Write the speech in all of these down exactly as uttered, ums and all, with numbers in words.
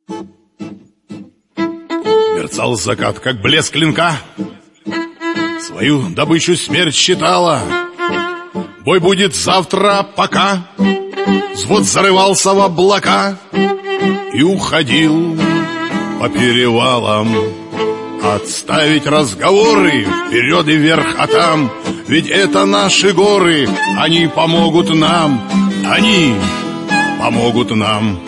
Мерцал закат, как блеск клинка. Свою добычу смерть считала. Бой будет завтра, пока взвод зарывался в облака и уходил по перевалам. Отставить разговоры, вперед и вверх, а там ведь это наши горы. Они помогут нам, они помогут нам.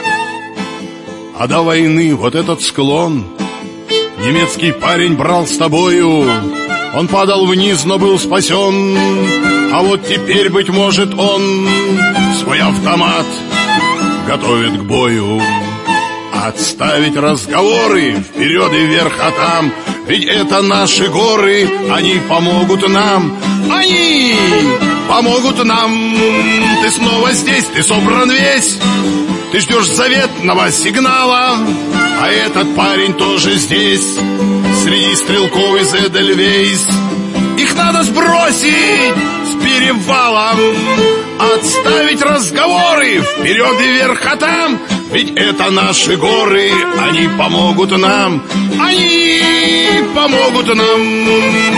А до войны вот этот склон немецкий парень брал с тобою. Он падал вниз, но был спасен. А вот теперь, быть может, он свой автомат готовит к бою. Отставить разговоры, вперед и вверх, а там ведь это наши горы. Они помогут нам, они помогут нам. Ты снова здесь, ты собран весь. Ты ждешь заветного сигнала, а этот парень тоже здесь, среди стрелков из Эдельвейс. Их надо сбросить с перевалом. Отставить разговоры, вперед и вверх, а там ведь это наши горы. Они помогут нам, они помогут нам.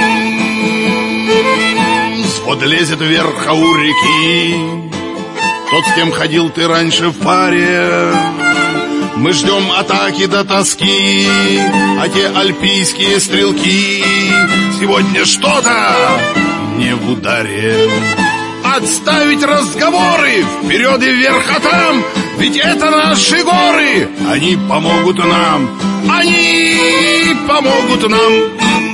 Взвод лезет вверх, а у реки тот, с кем ходил ты раньше в паре. Мы ждем атаки до тоски, а те альпийские стрелки сегодня что-то не в ударе. Отставить разговоры, вперед и вверх, а там ведь это наши горы. Они помогут нам, они помогут нам.